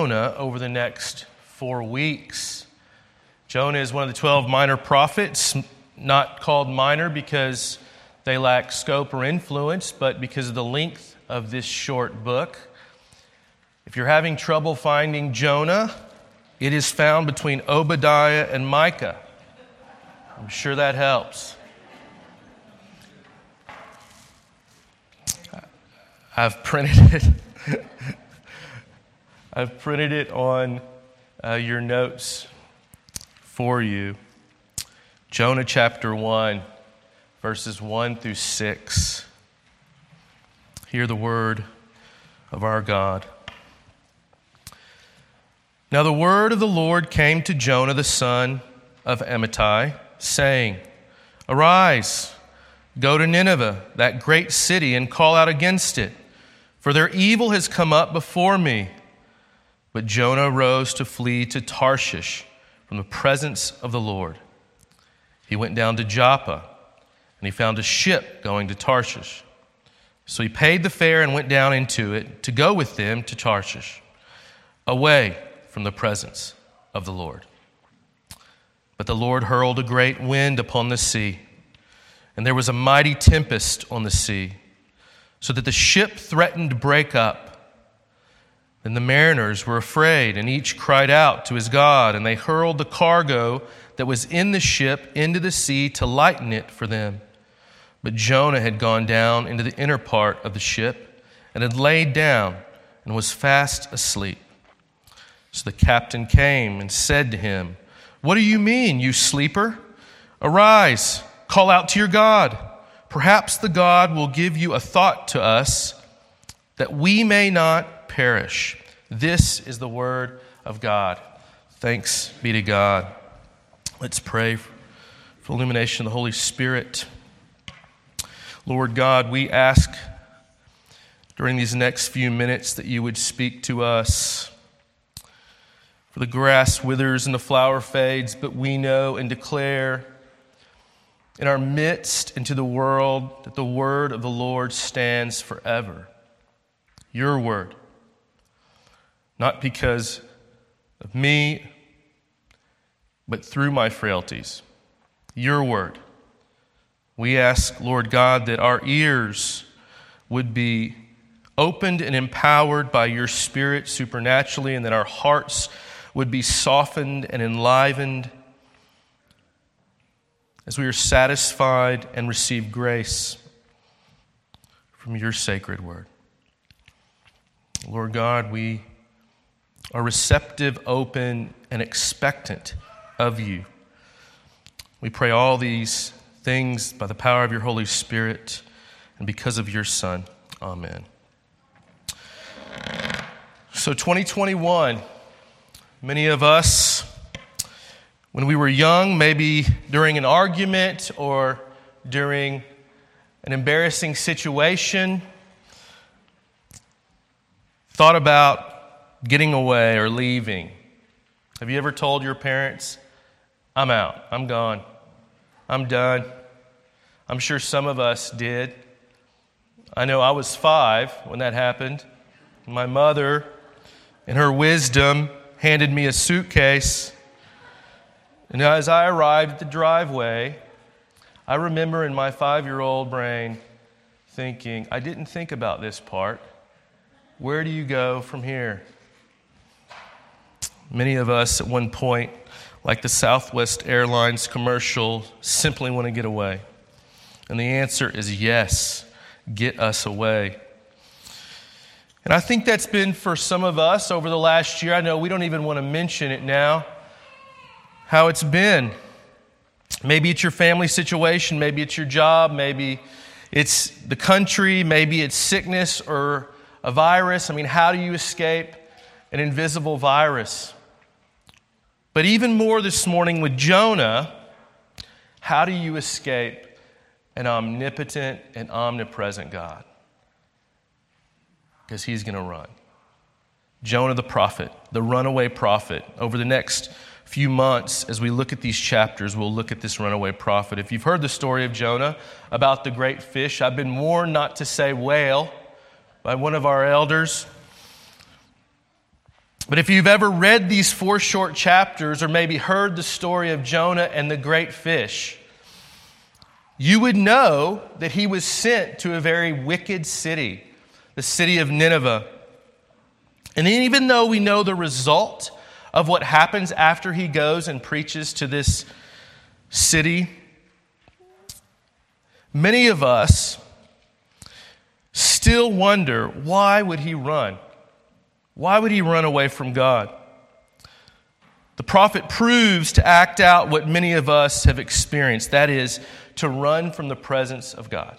Jonah over the next 4 weeks. Jonah is one of the 12 minor prophets, not called minor because they lack scope or influence, but because of the length of this short book. If you're having trouble finding Jonah, it is found between Obadiah and Micah. I'm sure that helps. I've printed it. I've printed it on your notes for you. Jonah chapter 1, verses 1 through 6. Hear the word of our God. Now the word of the Lord came to Jonah the son of Amittai, saying, Arise, go to Nineveh, that great city, and call out against it, for their evil has come up before me. But Jonah rose to flee to Tarshish from the presence of the Lord. He went down to Joppa, and he found a ship going to Tarshish. So he paid the fare and went down into it to go with them to Tarshish, away from the presence of the Lord. But the Lord hurled a great wind upon the sea, and there was a mighty tempest on the sea, so that the ship threatened to break up. Then the mariners were afraid, and each cried out to his God, and they hurled the cargo that was in the ship into the sea to lighten it for them. But Jonah had gone down into the inner part of the ship, and had laid down, and was fast asleep. So the captain came and said to him, What do you mean, you sleeper? Arise, call out to your God. Perhaps the God will give you a thought to us, that we may not perish. This is the word of God. Thanks be to God. Let's pray for illumination of the Holy Spirit. Lord God, we ask during these next few minutes that you would speak to us. For the grass withers and the flower fades, but we know and declare in our midst and to the world that the word of the Lord stands forever. Your word. Not because of me, but through my frailties. Your word. We ask, Lord God, that our ears would be opened and empowered by your Spirit supernaturally, and that our hearts would be softened and enlivened as we are satisfied and receive grace from your sacred word. Lord God, we are receptive, open, and expectant of you. We pray all these things by the power of your Holy Spirit and because of your Son. Amen. So 2021, many of us, when we were young, maybe during an argument or during an embarrassing situation, thought about getting away or leaving. Have you ever told your parents, I'm out, I'm gone, I'm done? I'm sure some of us did. I know I was 5 when that happened. My mother, in her wisdom, handed me a suitcase. And as I arrived at the driveway, I remember in my 5-year-old brain thinking, I didn't think about this part. Where do you go from here? Many of us at one point, like the Southwest Airlines commercial, simply want to get away. And the answer is yes, get us away. And I think that's been for some of us over the last year. I know we don't even want to mention it now, how it's been. Maybe it's your family situation, maybe it's your job, maybe it's the country, maybe it's sickness or a virus. I mean, how do you escape an invisible virus? But even more this morning with Jonah, how do you escape an omnipotent and omnipresent God? Because he's going to run. Jonah the prophet, the runaway prophet. Over the next few months, as we look at these chapters, we'll look at this runaway prophet. If you've heard the story of Jonah about the great fish, I've been warned not to say whale by one of our elders. But if you've ever read these 4 short chapters or maybe heard the story of Jonah and the great fish, you would know that he was sent to a very wicked city, the city of Nineveh. And even though we know the result of what happens after he goes and preaches to this city, many of us still wonder, why would he run? Why would he run away from God? The prophet proves to act out what many of us have experienced, that is, to run from the presence of God.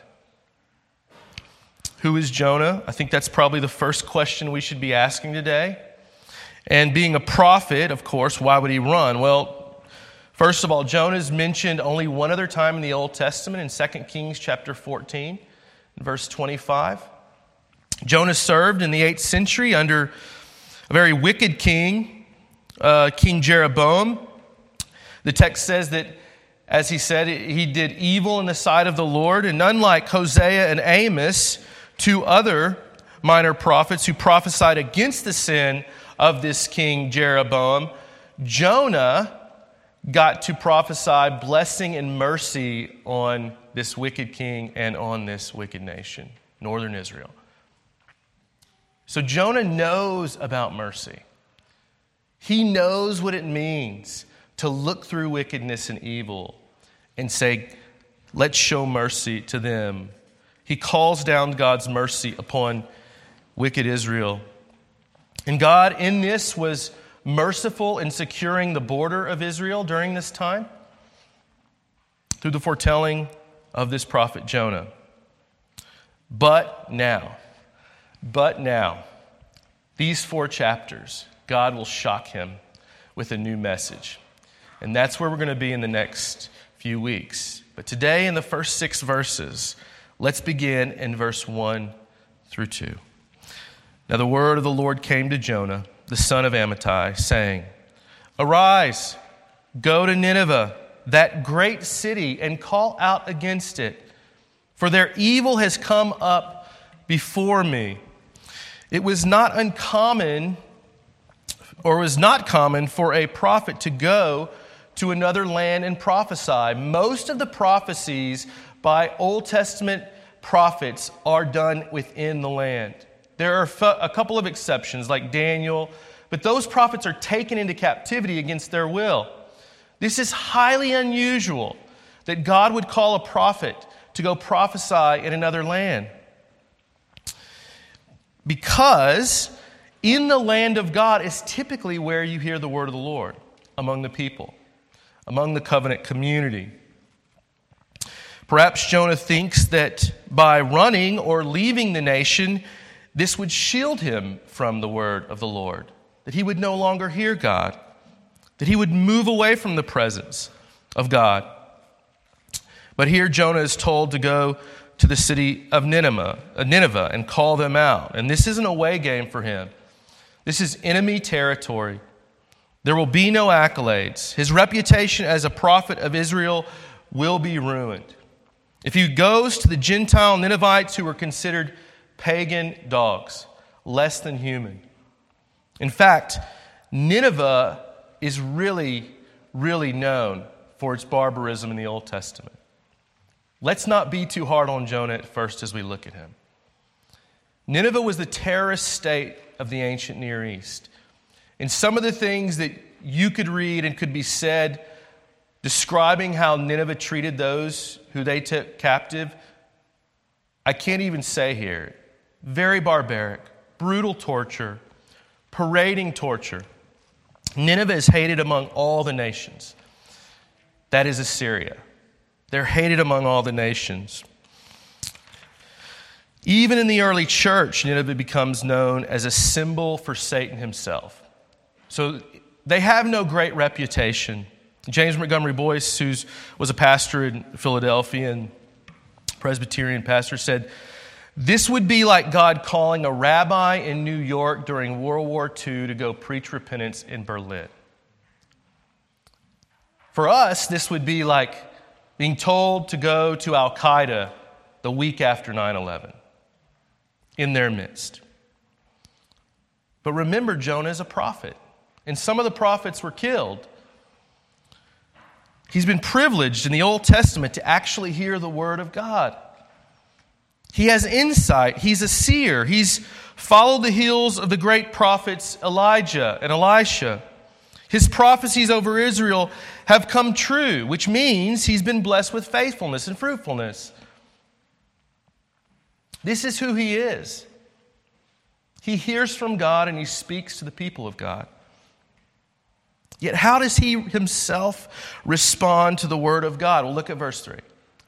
Who is Jonah? I think that's probably the first question we should be asking today. And being a prophet, of course, why would he run? Well, first of all, Jonah is mentioned only one other time in the Old Testament, in 2 Kings chapter 14, verse 25. Jonah served in the 8th century under a very wicked king, King Jeroboam. The text says that, as he said, he did evil in the sight of the Lord. And unlike Hosea and Amos, 2 other minor prophets who prophesied against the sin of this king Jeroboam, Jonah got to prophesy blessing and mercy on this wicked king and on this wicked nation, northern Israel. So Jonah knows about mercy. He knows what it means to look through wickedness and evil and say, let's show mercy to them. He calls down God's mercy upon wicked Israel. And God in this was merciful in securing the border of Israel during this time through the foretelling of this prophet Jonah. But now, these 4 chapters, God will shock him with a new message. And that's where we're going to be in the next few weeks. But today, in the first 6 verses, let's begin in verse 1 through 2. Now the word of the Lord came to Jonah, the son of Amittai, saying, Arise, go to Nineveh, that great city, and call out against it, for their evil has come up before me. It was not common for a prophet to go to another land and prophesy. Most of the prophecies by Old Testament prophets are done within the land. There are a couple of exceptions, like Daniel, but those prophets are taken into captivity against their will. This is highly unusual that God would call a prophet to go prophesy in another land. Because in the land of God is typically where you hear the word of the Lord, among the people, among the covenant community. Perhaps Jonah thinks that by running or leaving the nation, this would shield him from the word of the Lord, that he would no longer hear God, that he would move away from the presence of God. But here Jonah is told to go to the city of Nineveh and call them out. And this isn't a away game for him. This is enemy territory. There will be no accolades. His reputation as a prophet of Israel will be ruined. If he goes to the Gentile Ninevites who were considered pagan dogs, less than human. In fact, Nineveh is really, really known for its barbarism in the Old Testament. Let's not be too hard on Jonah at first as we look at him. Nineveh was the terrorist state of the ancient Near East. And some of the things that you could read and could be said describing how Nineveh treated those who they took captive, I can't even say here. Very barbaric, brutal torture, parading torture. Nineveh is hated among all the nations. That is Assyria. They're hated among all the nations. Even in the early church, Nineveh becomes known as a symbol for Satan himself. So they have no great reputation. James Montgomery Boyce, who was a pastor in Philadelphia and Presbyterian pastor, said, this would be like God calling a rabbi in New York during World War II to go preach repentance in Berlin. For us, this would be like being told to go to Al-Qaeda the week after 9/11 in their midst. But remember, Jonah is a prophet, and some of the prophets were killed. He's been privileged in the Old Testament to actually hear the word of God. He has insight. He's a seer. He's followed the heels of the great prophets Elijah and Elisha. His prophecies over Israel have come true, which means he's been blessed with faithfulness and fruitfulness. This is who he is. He hears from God and he speaks to the people of God. Yet how does he himself respond to the word of God? Well, look at verse 3.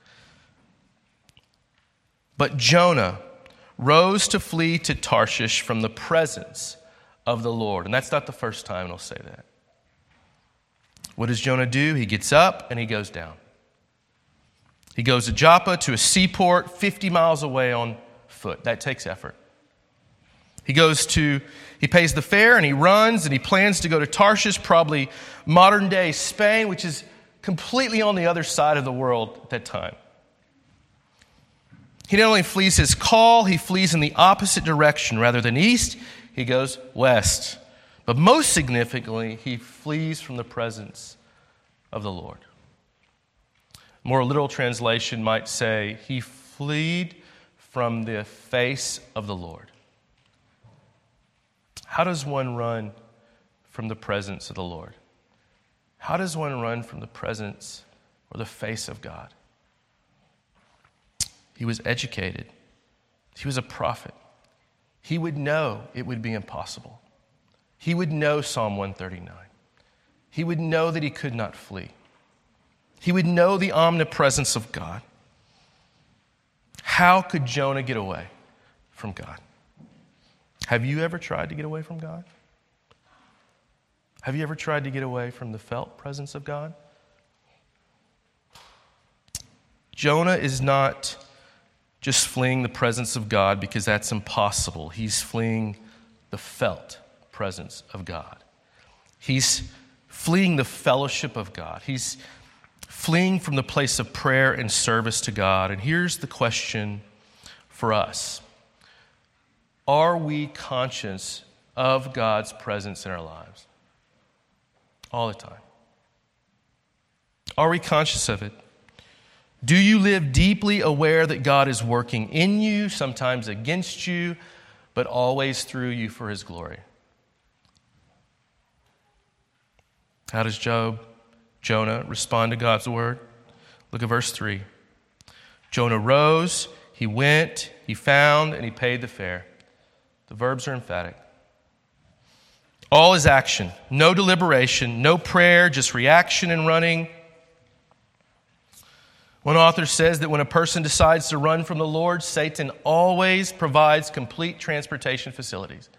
But Jonah rose to flee to Tarshish from the presence of the Lord. And that's not the first time it'll say that. What does Jonah do? He gets up and he goes down. He goes to Joppa, to a seaport 50 miles away on foot. That takes effort. He pays the fare and he runs and he plans to go to Tarshish, probably modern day Spain, which is completely on the other side of the world at that time. He not only flees his call, he flees in the opposite direction. Rather than east, he goes west. But most significantly, he flees from the presence of the Lord. A more literal translation might say, he fled from the face of the Lord. How does one run from the presence of the Lord? How does one run from the presence or the face of God? He was educated. He was a prophet. He would know it would be impossible. He would know Psalm 139. He would know that he could not flee. He would know the omnipresence of God. How could Jonah get away from God? Have you ever tried to get away from God? Have you ever tried to get away from the felt presence of God? Jonah is not just fleeing the presence of God because that's impossible. He's fleeing the felt presence of God. He's fleeing the fellowship of God. He's fleeing from the place of prayer and service to God. And here's the question for us. Are we conscious of God's presence in our lives? All the time. Are we conscious of it? Do you live deeply aware that God is working in you, sometimes against you, but always through you for his glory? How does Jonah respond to God's word? Look at verse 3. Jonah rose, he went, he found, and he paid the fare. The verbs are emphatic. All is action, no deliberation, no prayer, just reaction and running. One author says that when a person decides to run from the Lord, Satan always provides complete transportation facilities.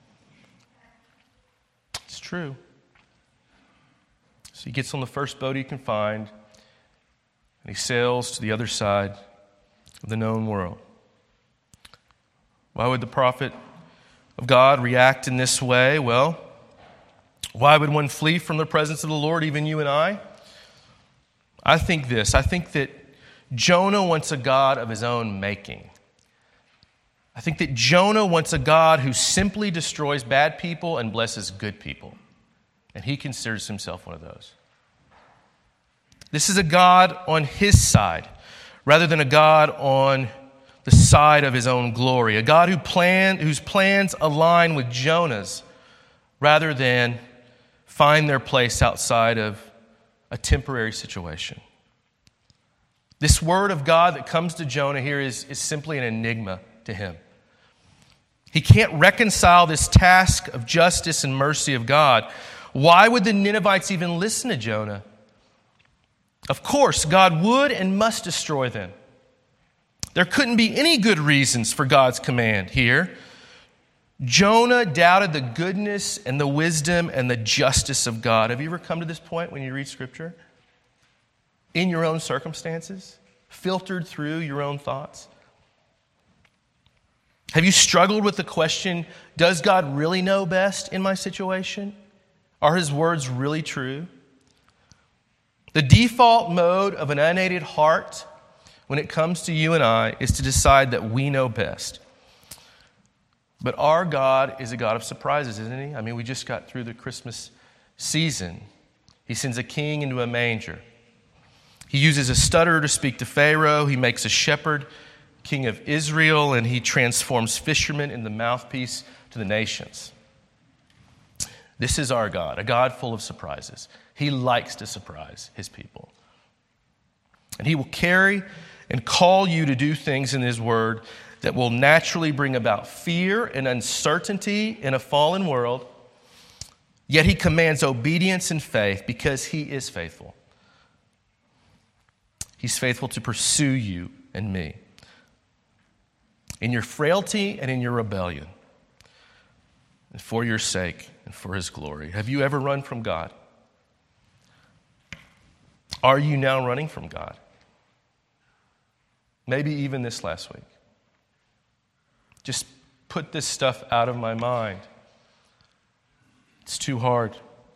It's true. So he gets on the first boat he can find, and he sails to the other side of the known world. Why would the prophet of God react in this way? Well, why would one flee from the presence of the Lord, even you and I? I think that Jonah wants a God of his own making. I think that Jonah wants a God who simply destroys bad people and blesses good people. And he considers himself one of those. This is a God on his side, rather than a God on the side of his own glory. A God whose plans align with Jonah's, rather than find their place outside of a temporary situation. This word of God that comes to Jonah here is simply an enigma to him. He can't reconcile this task of justice and mercy of God. Why would the Ninevites even listen to Jonah? Of course, God would and must destroy them. There couldn't be any good reasons for God's command here. Jonah doubted the goodness and the wisdom and the justice of God. Have you ever come to this point when you read Scripture? In your own circumstances? Filtered through your own thoughts? Have you struggled with the question, does God really know best in my situation? Are his words really true? The default mode of an unaided heart when it comes to you and I is to decide that we know best. But our God is a God of surprises, isn't he? I mean, we just got through the Christmas season. He sends a king into a manger. He uses a stutterer to speak to Pharaoh. He makes a shepherd king of Israel, and he transforms fishermen into the mouthpiece to the nations. This is our God, a God full of surprises. He likes to surprise his people. And he will carry and call you to do things in his word that will naturally bring about fear and uncertainty in a fallen world. Yet he commands obedience and faith because he is faithful. He's faithful to pursue you and me in your frailty and in your rebellion, and for your sake and for his glory. Have you ever run from God? Are you now running from God? Maybe even this last week. Just put this stuff out of my mind. It's too hard.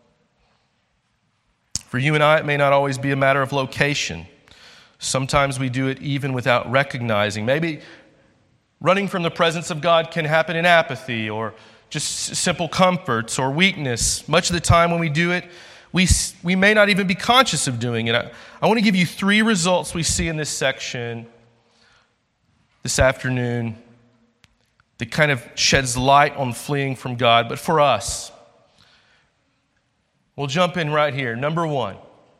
For you and I, it may not always be a matter of location. Sometimes we do it even without recognizing. Maybe running from the presence of God can happen in apathy or just simple comforts or weakness. Much of the time when we do it, we may not even be conscious of doing it. I want to give you 3 results we see in this section this afternoon that kind of sheds light on fleeing from God. But for us, we'll jump in right here. Number 1,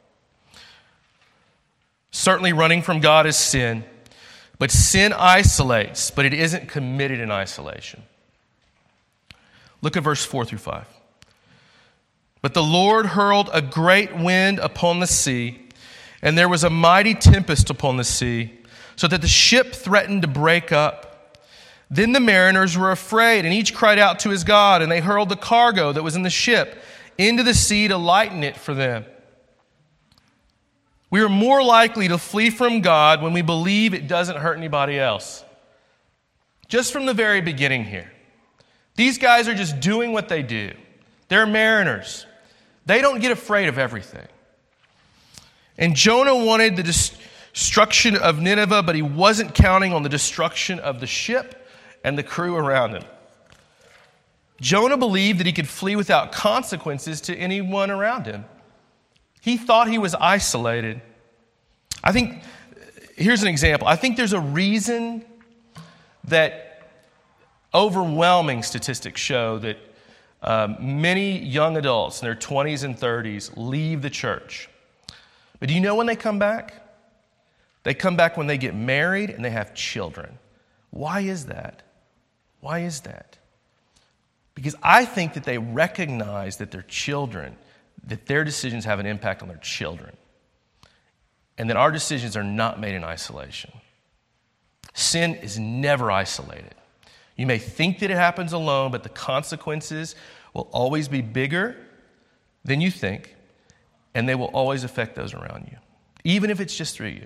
certainly running from God is sin, but sin isolates, but it isn't committed in isolation. Look at verse 4 through 5. But the Lord hurled a great wind upon the sea, and there was a mighty tempest upon the sea, so that the ship threatened to break up. Then the mariners were afraid, and each cried out to his God, and they hurled the cargo that was in the ship into the sea to lighten it for them. We are more likely to flee from God when we believe it doesn't hurt anybody else. Just from the very beginning here. These guys are just doing what they do. They're mariners. They don't get afraid of everything. And Jonah wanted the destruction of Nineveh, but he wasn't counting on the destruction of the ship and the crew around him. Jonah believed that he could flee without consequences to anyone around him. He thought he was isolated. I think, here's an example. I think there's a reason that overwhelming statistics show that many young adults in their 20s and 30s leave the church. But do you know when they come back? They come back when they get married and they have children. Why is that? Why is that? Because I think that they recognize that their children, that their decisions have an impact on their children. And that our decisions are not made in isolation. Sin is never isolated. You may think that it happens alone, but the consequences will always be bigger than you think, and they will always affect those around you, even if it's just through you.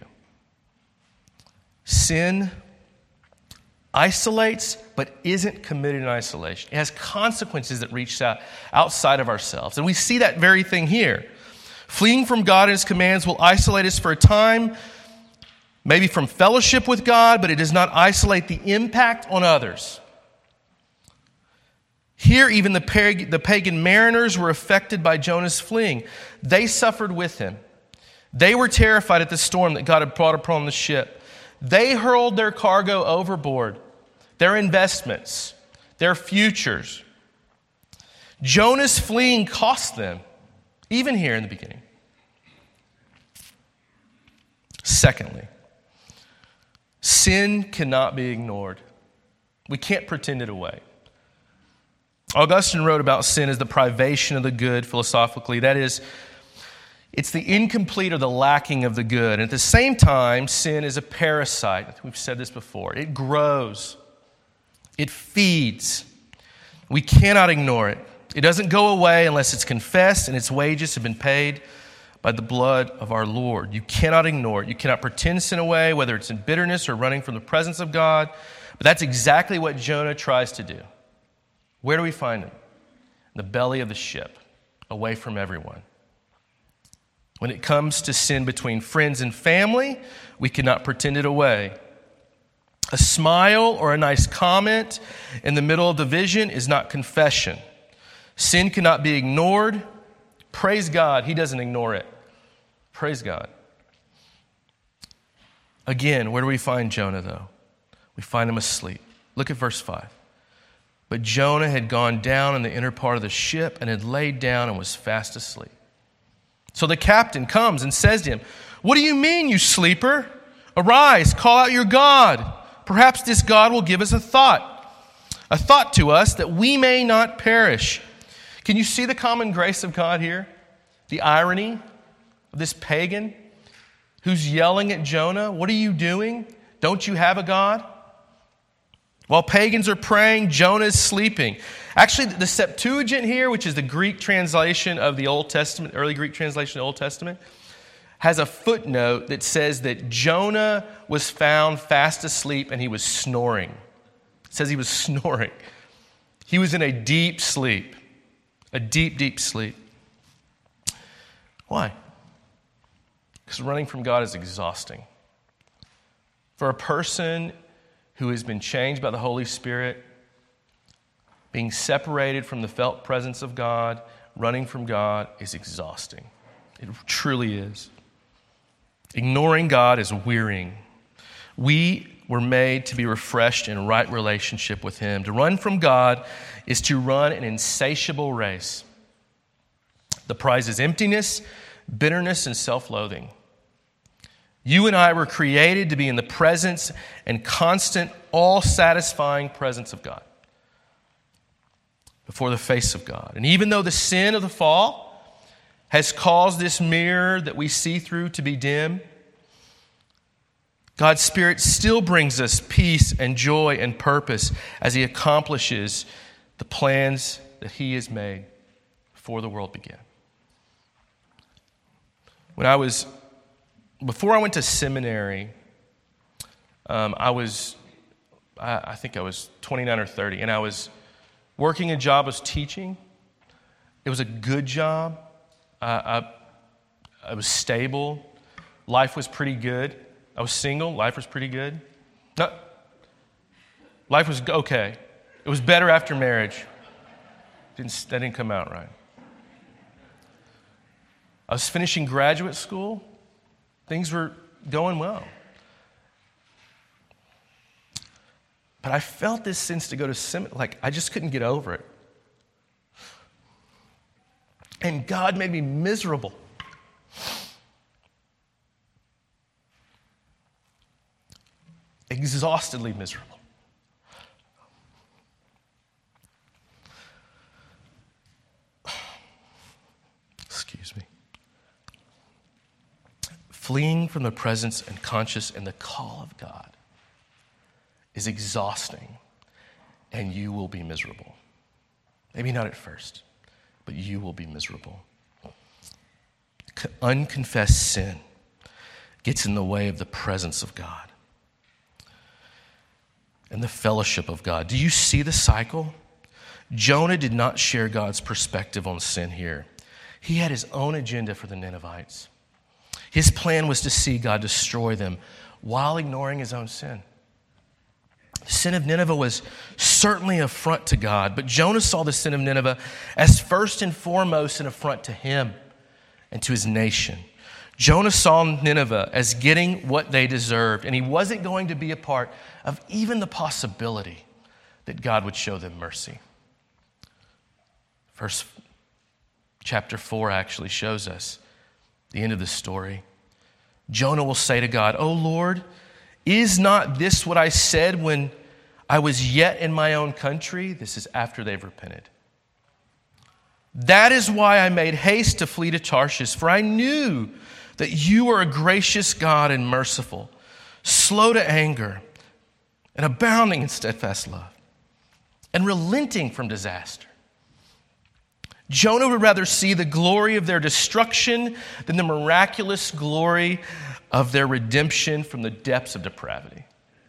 Sin isolates, but isn't committed in isolation. It has consequences that reach out outside of ourselves. And we see that very thing here. Fleeing from God and his commands will isolate us for a time, maybe from fellowship with God, but it does not isolate the impact on others. Here, even the pagan mariners were affected by Jonah's fleeing. They suffered with him. They were terrified at the storm that God had brought upon the ship. They hurled their cargo overboard, their investments, their futures. Jonah's fleeing cost them, even here in the beginning. Secondly, sin cannot be ignored. We can't pretend it away. Augustine wrote about sin as the privation of the good philosophically. That is, it's the incomplete or the lacking of the good. And at the same time, sin is a parasite. We've said this before. It grows. It feeds. We cannot ignore it. It doesn't go away unless it's confessed and its wages have been paid by the blood of our Lord. You cannot ignore it. You cannot pretend sin away, whether it's in bitterness or running from the presence of God. But that's exactly what Jonah tries to do. Where do we find him? In the belly of the ship, away from everyone. When it comes to sin between friends and family, we cannot pretend it away. A smile or a nice comment in the middle of the vision is not confession. Sin cannot be ignored. Praise God, he doesn't ignore it. Praise God. Again, where do we find Jonah, though? We find him asleep. Look at verse 5. But Jonah had gone down in the inner part of the ship and had laid down and was fast asleep. So the captain comes and says to him, "What do you mean, you sleeper? Arise, call out your God. Perhaps this God will give us a thought to us that we may not perish." Can you see the common grace of God here? The irony of this pagan who's yelling at Jonah, "What are you doing? Don't you have a God?" While pagans are praying, Jonah is sleeping. Actually, the Septuagint here, which is the Greek translation of the Old Testament, early Greek translation of the Old Testament, has a footnote that says that Jonah was found fast asleep and he was snoring. It says he was snoring. He was in a deep sleep, a deep, deep sleep. Why? Because running from God is exhausting. For a person who has been changed by the Holy Spirit, being separated from the felt presence of God, running from God is exhausting. It truly is. Ignoring God is wearying. We were made to be refreshed in right relationship with Him. To run from God is to run an insatiable race. The prize is emptiness, bitterness, and self-loathing. You and I were created to be in the presence and constant, all-satisfying presence of God, before the face of God. And even though the sin of the fall has caused this mirror that we see through to be dim, God's Spirit still brings us peace and joy and purpose as He accomplishes the plans that He has made before the world began. Before I went to seminary, I think I was 29 or 30, and I was working a job as teaching. It was a good job. I was stable. Life was pretty good. I was single. Life was pretty good. No, life was okay. It was better after marriage. That didn't come out right. I was finishing graduate school. Things were going well. But I felt this sense to go to seminary, like I just couldn't get over it. And God made me miserable. Exhaustedly miserable. Excuse me. Fleeing from the presence and conscious and the call of God is exhausting, and you will be miserable. Maybe not at first, but you will be miserable. Unconfessed sin gets in the way of the presence of God and the fellowship of God. Do you see the cycle? Jonah did not share God's perspective on sin here. He had his own agenda for the Ninevites. His plan was to see God destroy them while ignoring his own sin. The sin of Nineveh was certainly an affront to God, but Jonah saw the sin of Nineveh as first and foremost an affront to him and to his nation. Jonah saw Nineveh as getting what they deserved, and he wasn't going to be a part of even the possibility that God would show them mercy. Chapter 4 actually shows us the end of the story. Jonah will say to God, "O Lord, is not this what I said when I was yet in my own country?" This is after they've repented. "That is why I made haste to flee to Tarshish, for I knew that you are a gracious God and merciful, slow to anger, and abounding in steadfast love, and relenting from disaster." Jonah would rather see the glory of their destruction than the miraculous glory of their redemption from the depths of depravity.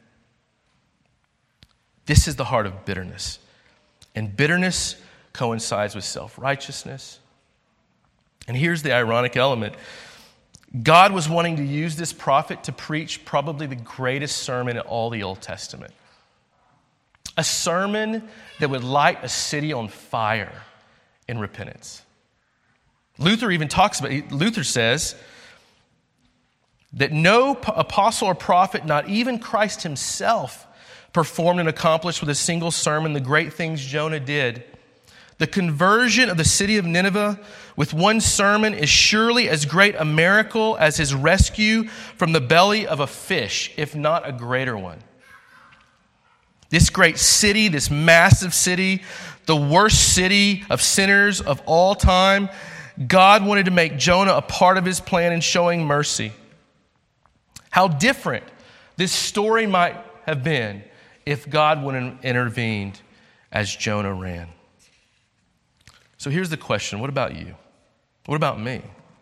This is the heart of bitterness. And bitterness coincides with self-righteousness. And here's the ironic element. God was wanting to use this prophet to preach probably the greatest sermon in all the Old Testament. A sermon that would light a city on fire in repentance. Luther even talks about it. Luther says that no apostle or prophet, not even Christ himself, performed and accomplished with a single sermon the great things Jonah did. The conversion of the city of Nineveh with one sermon is surely as great a miracle as his rescue from the belly of a fish, if not a greater one. This great city, this massive city, the worst city of sinners of all time, God wanted to make Jonah a part of his plan in showing mercy. How different this story might have been if God wouldn't have intervened as Jonah ran. So here's the question. What about you? What about me?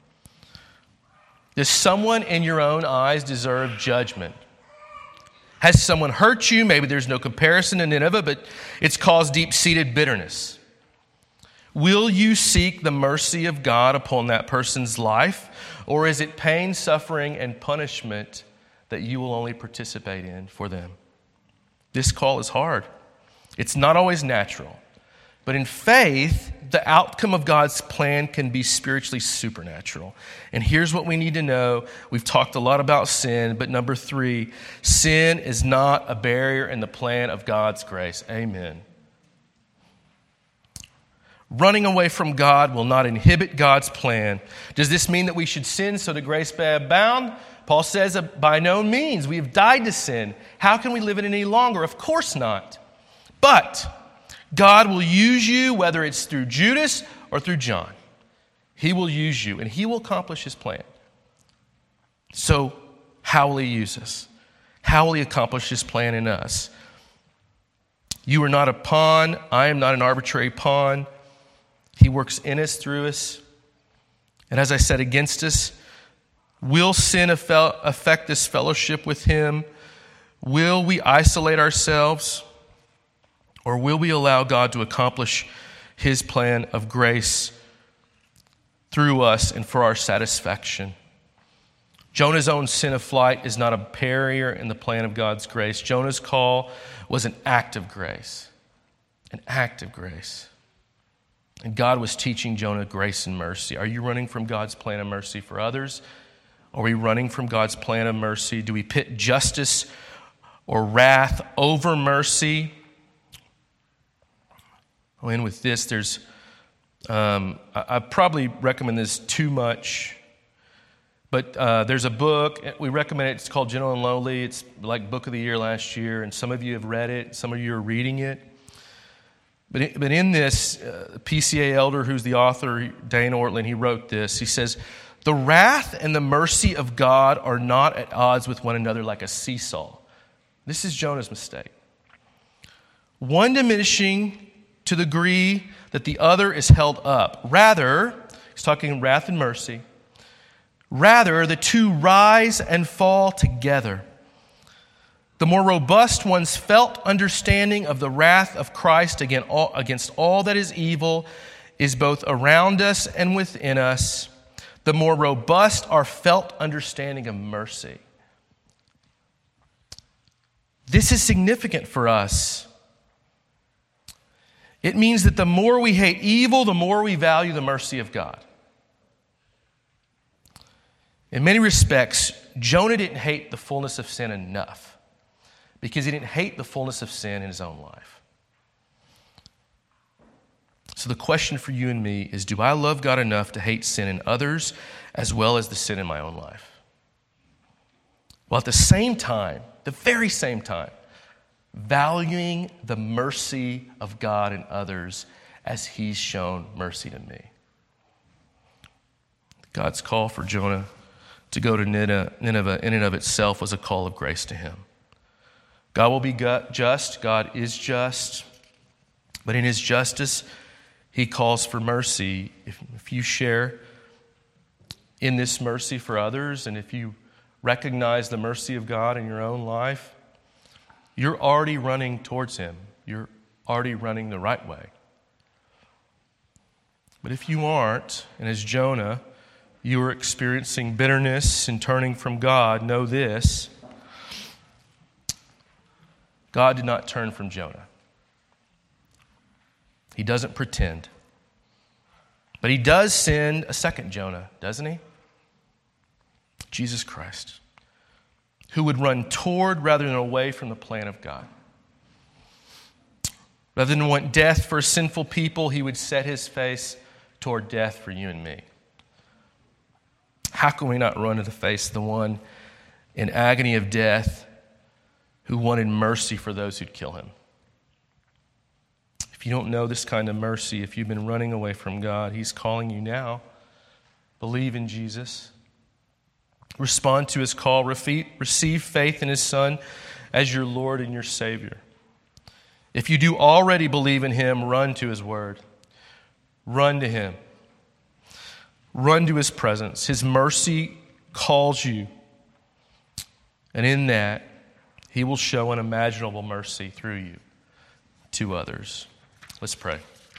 Does someone in your own eyes deserve judgment? Has someone hurt you? Maybe there's no comparison to Nineveh, but it's caused deep-seated bitterness. Will you seek the mercy of God upon that person's life? Or is it pain, suffering, and punishment that you will only participate in for them? This call is hard. It's not always natural. But in faith, the outcome of God's plan can be spiritually supernatural. And here's what we need to know. We've talked a lot about sin, but number 3, sin is not a barrier in the plan of God's grace. Amen. Running away from God will not inhibit God's plan. Does this mean that we should sin so that grace may abound? Paul says, by no means. We have died to sin. How can we live it any longer? Of course not. But God will use you, whether it's through Judas or through John. He will use you, and he will accomplish his plan. So how will he use us? How will he accomplish his plan in us? You are not a pawn. I am not an arbitrary pawn. He works in us, through us. And as I said, against us. Will sin affect this fellowship with him? Will we isolate ourselves? Or will we allow God to accomplish his plan of grace through us and for our satisfaction? Jonah's own sin of flight is not a barrier in the plan of God's grace. Jonah's call was an act of grace. An act of grace. And God was teaching Jonah grace and mercy. Are you running from God's plan of mercy for others? Are we running from God's plan of mercy? Do we pit justice or wrath over mercy? I'll end with this. I probably recommend this too much, but there's a book. We recommend it. It's called Gentle and Lowly. It's like Book of the Year last year, and some of you have read it. Some of you are reading it. But in this, PCA elder, who's the author, Dane Ortlund, he wrote this. He says, the wrath and the mercy of God are not at odds with one another like a seesaw. This is Jonah's mistake. One diminishing to the degree that the other is held up. Rather, he's talking wrath and mercy. Rather, the two rise and fall together. The more robust one's felt understanding of the wrath of Christ against all that is evil is both around us and within us, the more robust our felt understanding of mercy. This is significant for us. It means that the more we hate evil, the more we value the mercy of God. In many respects, Jonah didn't hate the fullness of sin enough because he didn't hate the fullness of sin in his own life. So the question for you and me is, do I love God enough to hate sin in others as well as the sin in my own life? Well, at the same time, the very same time, valuing the mercy of God in others as he's shown mercy to me. God's call for Jonah to go to Nineveh in and of itself was a call of grace to him. God will be just. God is just. But in his justice, he calls for mercy. If you share in this mercy for others, and if you recognize the mercy of God in your own life, you're already running towards him. You're already running the right way. But if you aren't, and as Jonah, you are experiencing bitterness and turning from God, know this: God did not turn from Jonah. He doesn't pretend. But he does send a second Jonah, doesn't he? Jesus Christ, who would run toward rather than away from the plan of God. Rather than want death for sinful people, he would set his face toward death for you and me. How can we not run to the face of the one in agony of death who wanted mercy for those who'd kill him? If you don't know this kind of mercy, if you've been running away from God, he's calling you now. Believe in Jesus. Respond to his call. Receive faith in his Son as your Lord and your Savior. If you do already believe in him, run to his word. Run to him. Run to his presence. His mercy calls you. And in that, he will show unimaginable mercy through you to others. Let's pray.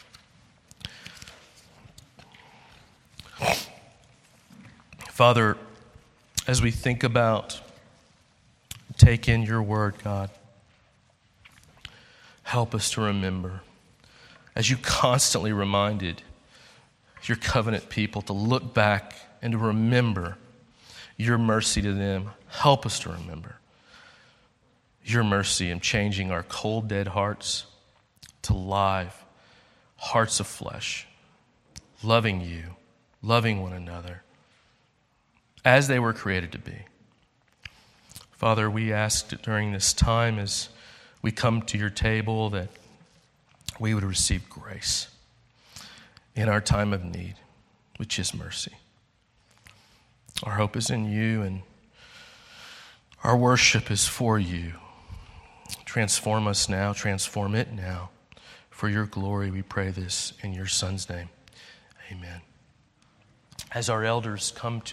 Father, as we think about, take in your word, God, help us to remember, as you constantly reminded your covenant people to look back and to remember your mercy to them. Help us to remember your mercy in changing our cold, dead hearts to live hearts of flesh, loving you, loving one another as they were created to be. Father, we ask that during this time as we come to your table that we would receive grace in our time of need, which is mercy. Our hope is in you, and our worship is for you. Transform us now, transform it now. For your glory, we pray this in your Son's name. Amen. As our elders come to